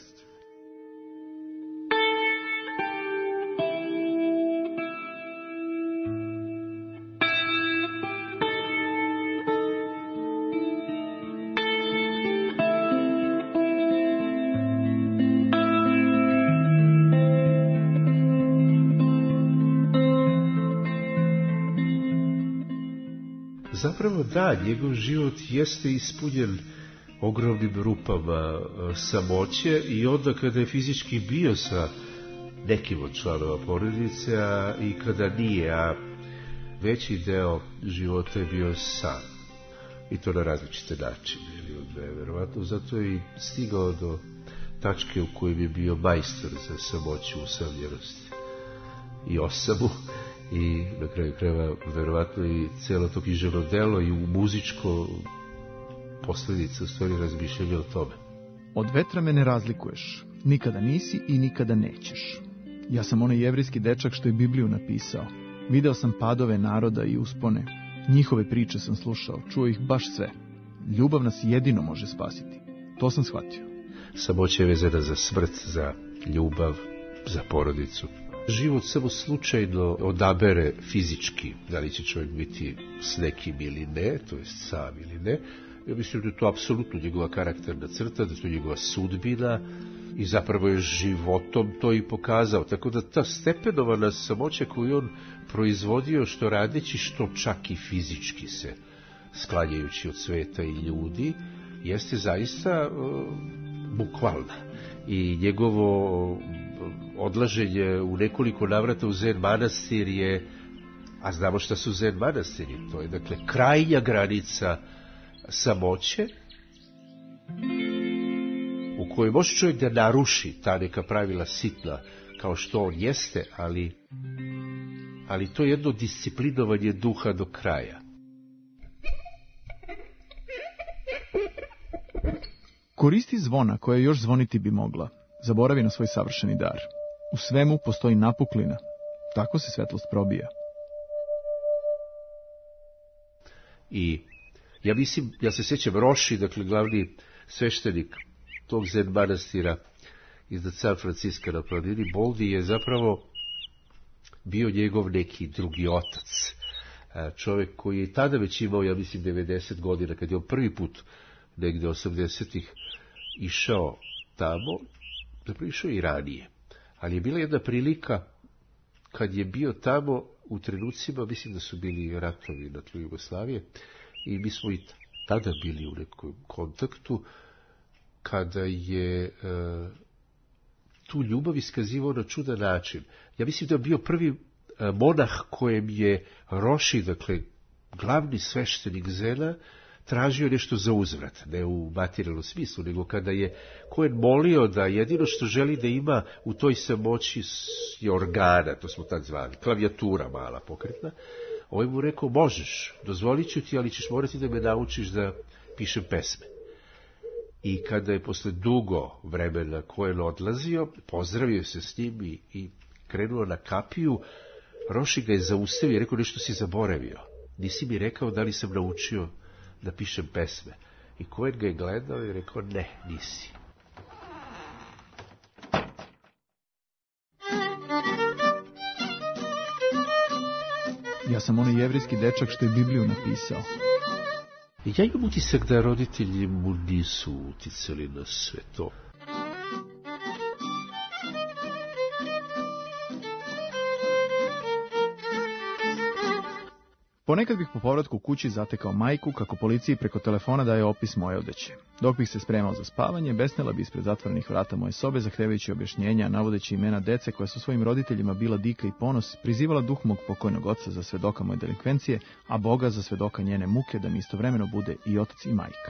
Zapravo da, njegov život jeste ispunjen ogromnim rupama samoće i onda kada je fizički bio sa nekim od članova porodice, a i kada nije, a veći deo života je bio sam. I to na različite načine. Verovatno zato je i stigao do tačke u kojoj je bio majstor za samoću, usamljenost i osamu. I na kraju krajeva verovatno i cijelo to književno delo i u muzičko posljedica u stvari razmišljanja o tome. Od vetra me ne razlikuješ, nikada nisi i nikada nećeš. Ja sam onaj jevrijski dečak što je Bibliju napisao. Video sam padove naroda i uspone. Njihove priče sam slušao, čuo ih baš sve. Ljubav nas jedino može spasiti. To sam shvatio. Samoća je vezana za smrt, za ljubav, za porodicu. Život samo slučajno odabere fizički, da li će čovjek biti s nekim ili ne, to jest sam ili ne. Ja mislim da je to apsolutno njegova karakterna crta, da je to njegova sudbina i zapravo je životom to i pokazao. Tako da ta stepenovana samoća koju on proizvodio, što radeći, što čak i fizički se sklanjajući od sveta i ljudi, jeste zaista bukvalna. I njegovo odlaženje u nekoliko navrata u Zen manastir je, a znamo šta su Zen manastiri, to je dakle krajnja granica samoće u kojoj može čovjek da naruši ta neka pravila sitna kao što on jeste, ali to je jedno disciplinovanje duha do kraja. Koristi zvona koja još zvoniti bi mogla. Zaboravi na svoj savršeni dar. U svemu postoji napuklina. Tako se svetlost probija. I ja se sjećam Roši, dakle glavni sveštenik tog Zen manastira iznad San Franciska na planini, Boldi je zapravo bio njegov neki drugi otac. Čovjek koji je tada već imao, ja mislim, 90 godina, kad je on prvi put negde 80-ih išao tamo, zapravo išao i ranije. Ali je bila jedna prilika kad je bio tamo u trenucima, mislim da su bili ratovi na tlu Jugoslavije, i mi smo i tada bili u nekom kontaktu, kada je tu ljubav iskazivao na čudan način. Ja mislim da je bio prvi monah kojem je Roši, dakle glavni sveštenik Zena, tražio nešto za uzvrat, ne u materijalnom smislu, nego kada je Koen molio da jedino što želi da ima u toj samoći je organa, to smo tad zvali, klavijatura mala pokretna, ovaj mu rekao, možeš, dozvolit ću ti, ali ćeš morati da me naučiš da pišem pesme. I kada je posle dugo vremena Koen odlazio, pozdravio se s njim i krenuo na kapiju, Roši ga je zaustavio i rekao, nešto si zaboravio. Nisi mi rekao da li sam naučio da pišem pesme. I Koen ga je gledao i rekao, ne, nisi. Ja sam onaj jevrijski dečak što je Bibliju napisao. Ja imam utisak da roditelji mu nisu uticali na sve to. Ponekad bih po povratku kući zatekao majku kako policiji preko telefona daje opis moje odeće. Dok bih se spremao za spavanje, besnela bi ispred zatvorenih vrata moje sobe, zahtevajući objašnjenja, navodeći imena dece koja su svojim roditeljima bila dika i ponos, prizivala duh mog pokojnog oca za svedoka moje delinkvencije, a Boga za svedoka njene muke, da mi istovremeno bude i otac i majka.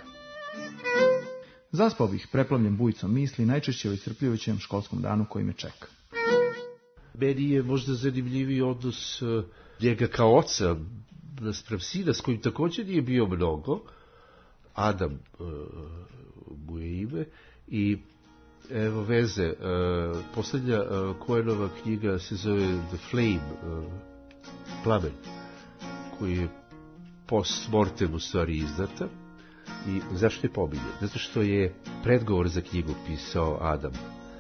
Zaspao bih preplavljen bujicom misli, najčešće o iscrpljujućem školskom danu koji me čeka. Meni je možda zanimljiviji odnos njega kao oca naspram sina, s kojim također nije bio mnogo. Adam mu je ime. I evo veze, posljednja Coenova knjiga se zove The Flame, Plamen, koji je post mortem u stvari izdata. I zašto je pominjen? Zato što je predgovor za knjigu pisao Adam.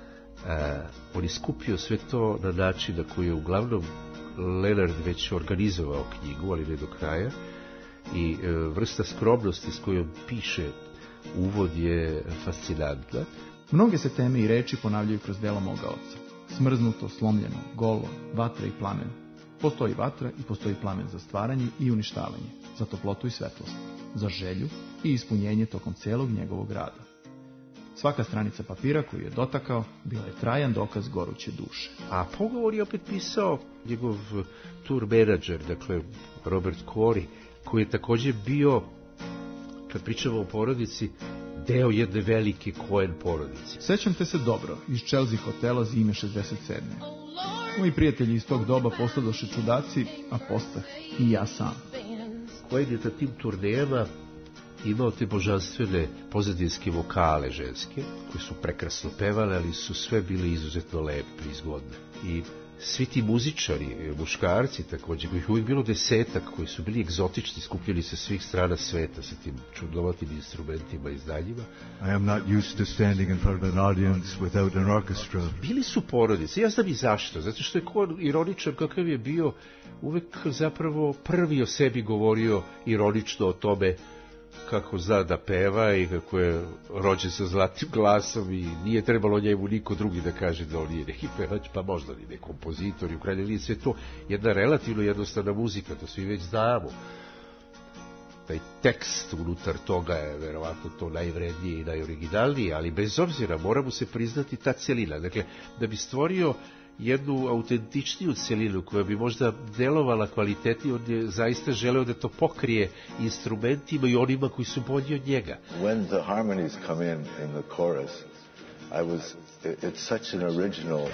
On je skupio sve to na način na koji je uglavnom Leonard već organizovao knjigu, ali ne do kraja. I vrsta skromnosti s kojom piše uvod je fascinantna. Mnoge se teme i reči ponavljaju kroz delo moga oca. Smrznuto, slomljeno, golo, vatra i plamen. Postoji vatra i postoji plamen za stvaranje i uništavanje, za toplotu i svetlost, za želju i ispunjenje tokom celog njegovog rada. Svaka stranica papira koju je dotakao bila je trajan dokaz goruće duše. A pogovor je opet pisao njegov tour menadžer, dakle Robert Corey, koji je također bio, kad pričamo o porodici, deo jedne velike Coen porodice. Sećam te se dobro, iz Chelsea hotela zime 67. Moji prijatelji iz tog doba postadoše čudaci, a postah i ja sam. Coen je na tim turnejama imao te božanstvene pozadinske vokale ženske, koje su prekrasno pevale, ali su sve bile izuzetno lepe i zgodne. I svi ti muzičari, muškarci također, kojih uvijek bilo 10, koji su bili egzotični, skupljeni sa svih strana sveta sa tim čudnovatim instrumentima i znanjima. I am not used to standing in front of an audience without an orchestra. Bili su porodice, ja znam i zašto, zato što je Coen ironičan kakav je bio, uvijek zapravo prvi o sebi govorio ironično o tome kako zna da peva i kako je rođen sa zlatim glasom i nije trebalo njemu niko drugi da kaže da on nije neki pevač, pa možda ni neki kompozitor i u krajnjoj liniji sve to jedna relativno jednostavna muzika, to svi već znamo. Taj tekst unutar toga je verovatno to najvrednije i najoriginalnije, ali bez obzira mora mu se priznati ta celina. Dakle, da bi stvorio jednu autentičniju celinu koja bi možda delovala kvalitetnije, on je zaista želeo da to pokrije instrumentima i onima koji su bolji od njega. When the harmonies come in the chorus, it's such an original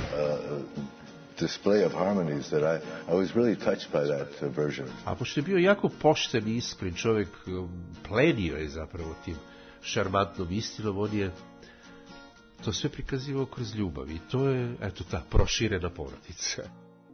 display of harmonies that I was really touched by that version. A pošto je bio jako pošten i iskren čovjek, plenio je zapravo tim šarmantnom istinom, on je to sve prikazivao kroz ljubav i to je, eto, ta proširena porodica.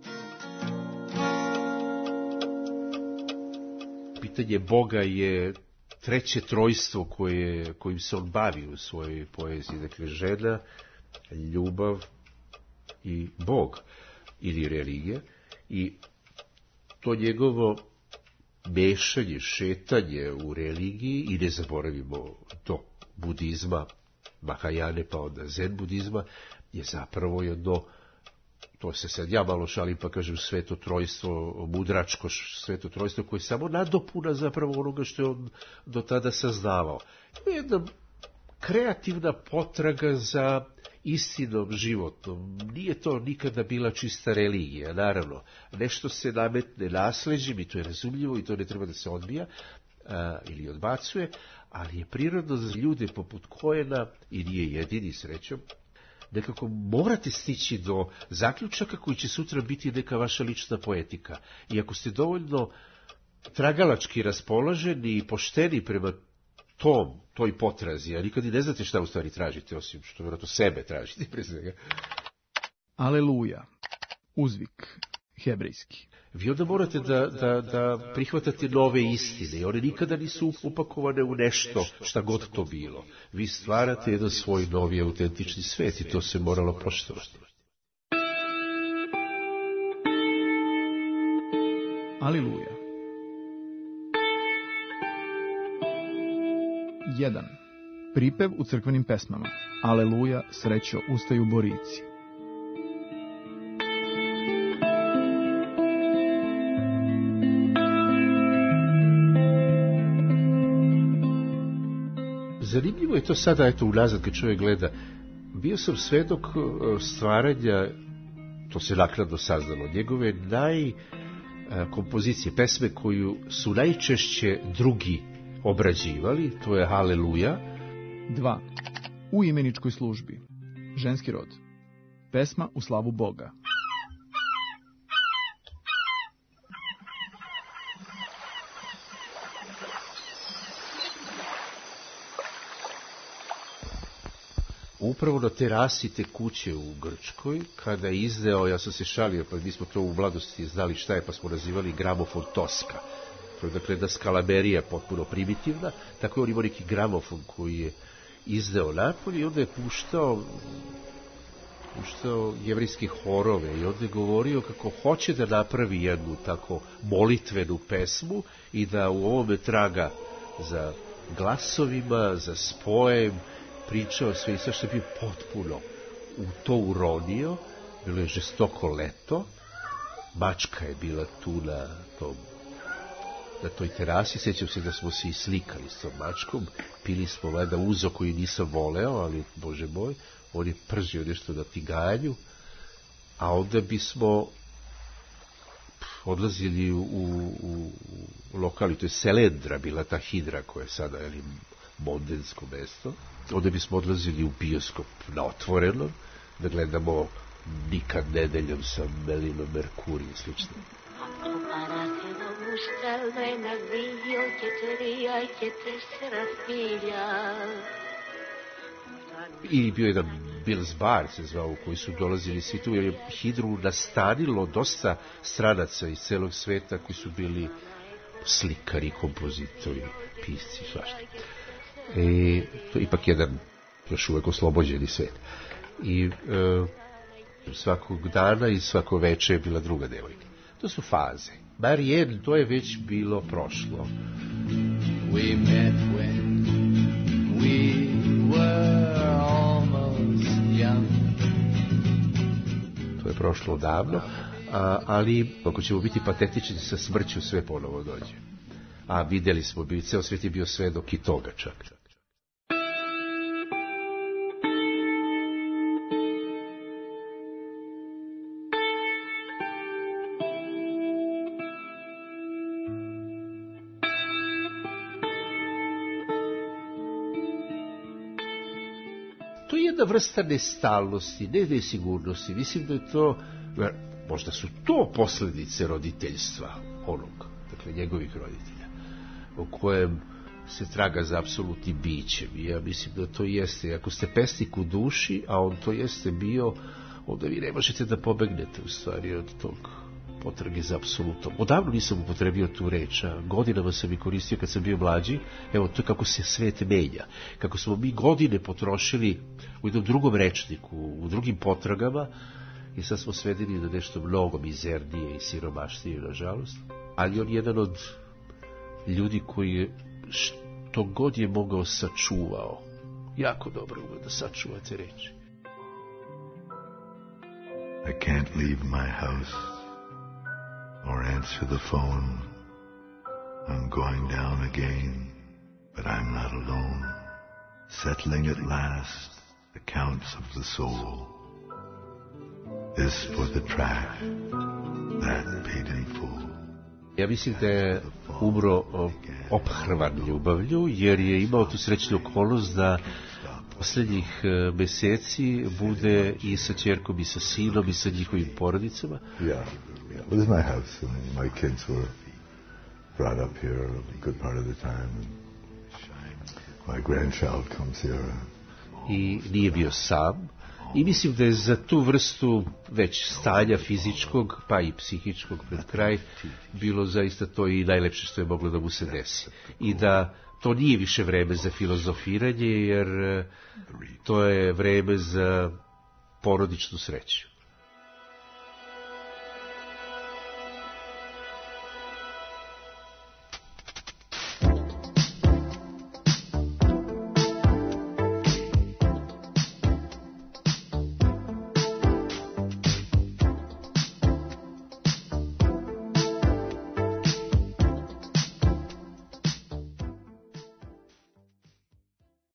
Pitanje Boga je treće trojstvo kojim se on bavi u svojoj poeziji. Dakle, žena, ljubav i Bog ili religija. I to njegovo mešanje, šetanje u religiji i ne zaboravimo to budizma, Mahajane pa onda zen budizma, je zapravo jedno, to se sad ja malo šalim pa kažem sveto trojstvo, mudračko sveto trojstvo koje je samo nadopuna zapravo onoga što je on do tada saznavao. To je jedna kreativna potraga za istinom životom. Nije to nikada bila čista religija, naravno. Nešto se nametne nasleđem i to je razumljivo i to ne treba da se odbija ili odbacuje, ali je prirodno za ljude poput Coena, i nije jedini srećom, nekako morate stići do zaključaka koji će sutra biti neka vaša lična poetika. I ako ste dovoljno tragalački raspoloženi i pošteni prema toj potrazi, a nikad i ne znate šta u stvari tražite, osim što vjerojatno sebe tražite pre svega. Aleluja. Uzvik. Hebrejski. Vi onda morate da prihvatate nove istine i one nikada nisu upakovane u nešto, šta god to bilo. Vi stvarate jedan svoj novi autentični svet i to se moralo poštovati. Aleluja. 1. Pripev u crkvenim pesmama. Aleluja, srećo, ustaju borici. 2. Zanimljivo je to sada, eto, unazad kad čovjek gleda. Bio sam svedok stvaranja, to se naknadno saznalo, njegove kompozicije, pesme koju su najčešće drugi obrađivali, to je Haleluja. 2. U imeničkoj službi. Ženski rod. Pesma u slavu Boga. Upravo na terasi te kuće u Grčkoj, kada je izdeo, ja sam se šalio, pa mi smo to u mladosti znali šta je, pa smo nazivali gramofon Toska. To je dakle jedna skalaberija potpuno primitivna, tako je on imao neki gramofon koji je izdeo napolje i onda je puštao jevrijske horove i onda je govorio kako hoće da napravi jednu tako molitvenu pesmu i da u ovome traga za glasovima, za spojem, pričao sve i sve što je bio potpuno u to uronio. Bilo je žestoko leto, mačka je bila tu na toj terasi, sjećam se da smo se i slikali s tom mačkom, pili smo valjda uzo koji nisam voleo, ali bože moj, on je pržio nešto na tiganju, a onda bismo odlazili u lokali, to je Selendra bila ta hidra koja je sada mondensko mesto, onda bismo odlazili u bioskop na otvorenom, da gledamo Nikad nedeljom sa Melinom Merkuri i slično. I bio jedan Bills Bar se zvao, u koji su dolazili svi tu, jer je hidru nastanilo dosta stranaca iz celog sveta koji su bili slikari, kompozitori, pisci, svašta. To je ipak jedan još uvek oslobođeni svet. I svakog dana i svako veče je bila druga devojka. To su faze. Bar jedan, to je već bilo prošlo. We met when we were almost young. To je prošlo davno, ali ako ćemo biti patetični, sa smrću sve ponovo dođe. A vidjeli smo, ceo svet je bio svedok i toga čak. To je jedna vrsta nestalnosti, ne nesigurnosti. Mislim da je to, možda su to posljedice roditeljstva onog, dakle njegovih roditelja, o kojem se traga za apsolutnim bićem. I ja mislim da to jeste. Ako ste pesnik u duši, a on to jeste bio, onda vi ne možete da pobegnete u stvari od tog potrage za apsolutom. Odavno nisam upotrebio tu reč, a godinama sam i koristio kad sam bio mlađi. Evo, to je kako se svet menja. Kako smo mi godine potrošili u jednom drugom rečniku, u drugim potragama, i sad smo svedeni na nešto mnogo mizernije i siromašnije, nažalost. Ali on je jedan od ljudi koji je što god je mogao sačuvao. Jako dobro ume da sačuva te reči. I can't leave my house or answer the phone. I'm going down again, but I'm not alone. Settling at last accounts of the soul. This for the track, that paid in full. Ja mislim da je umro ophrvan ljubavlju, jer je imao tu srećnu okolnost da posljednjih meseci bude i sa ćerkom i sa sinom i sa njihovim porodicama. Yeah. Well, this is my house, and my kids were brought up here a good part of the time, and my grandchild comes here. I nije bio sam. I mislim da je za tu vrstu već stanja fizičkog, pa i psihičkog pred kraj, bilo zaista to i najlepše što je moglo da mu se desi. I da to nije više vreme za filozofiranje, jer to je vreme za porodičnu sreću.